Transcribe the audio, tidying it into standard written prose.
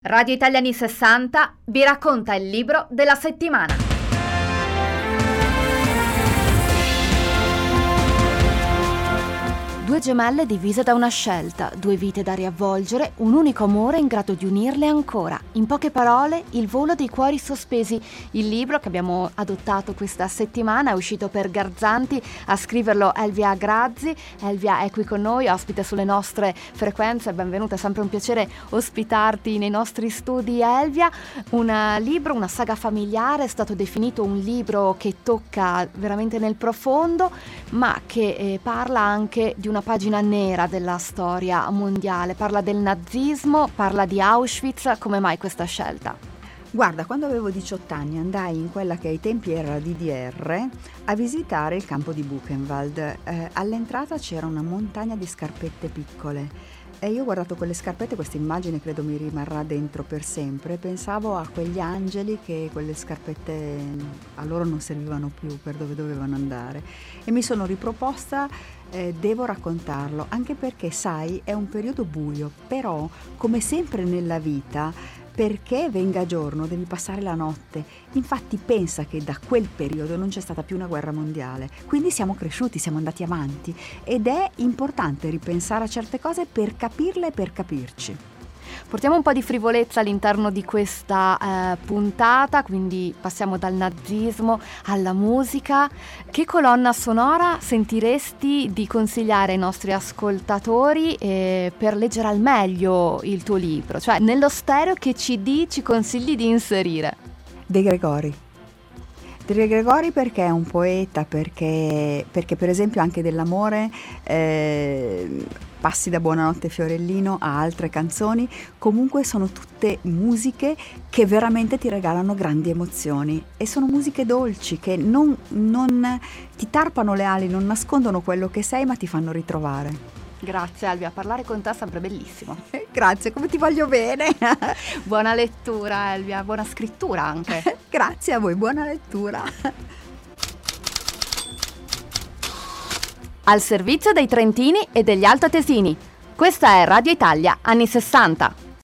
Radio Italia anni 60 vi racconta il libro della settimana. Due gemelle divise da una scelta, due vite da riavvolgere, un unico amore in grado di unirle ancora. In poche parole, Il volo dei cuori sospesi. Il libro che abbiamo adottato questa settimana è uscito per Garzanti, a scriverlo Elvia Grazzi. Elvia è qui con noi, ospite sulle nostre frequenze, benvenuta, è sempre un piacere ospitarti nei nostri studi, Elvia. Un libro, una saga familiare, è stato definito un libro che tocca veramente nel profondo, ma che parla anche di una pagina nera della storia mondiale, parla del nazismo, parla di Auschwitz. Come mai questa scelta? Guarda, quando avevo 18 anni andai in quella che ai tempi era la DDR a visitare il campo di Buchenwald. All'entrata c'era una montagna di scarpette piccole e io ho guardato quelle scarpette, questa immagine credo mi rimarrà dentro per sempre. Pensavo a quegli angeli che quelle scarpette a loro non servivano più per dove dovevano andare e mi sono riproposta. Devo raccontarlo, anche perché sai, è un periodo buio, però come sempre nella vita, perché venga giorno devi passare la notte. Infatti pensa che da quel periodo non c'è stata più una guerra mondiale, quindi siamo cresciuti, siamo andati avanti ed è importante ripensare a certe cose per capirle e per capirci. Portiamo un po' di frivolezza all'interno di questa puntata, quindi passiamo dal nazismo alla musica. Che colonna sonora sentiresti di consigliare ai nostri ascoltatori per leggere al meglio il tuo libro? Cioè, nello stereo che CD ci consigli di inserire? De Gregori. De Gregori perché è un poeta, perché per esempio anche dell'amore passi da Buonanotte Fiorellino a altre canzoni, comunque sono tutte musiche che veramente ti regalano grandi emozioni e sono musiche dolci che non ti tarpano le ali, non nascondono quello che sei ma ti fanno ritrovare. Grazie Elvia, parlare con te è sempre bellissimo. Grazie, come ti voglio bene. Buona lettura Elvia, buona scrittura anche. Grazie a voi, buona lettura. Al servizio dei trentini e degli altoatesini. Questa è Radio Italia anni 60.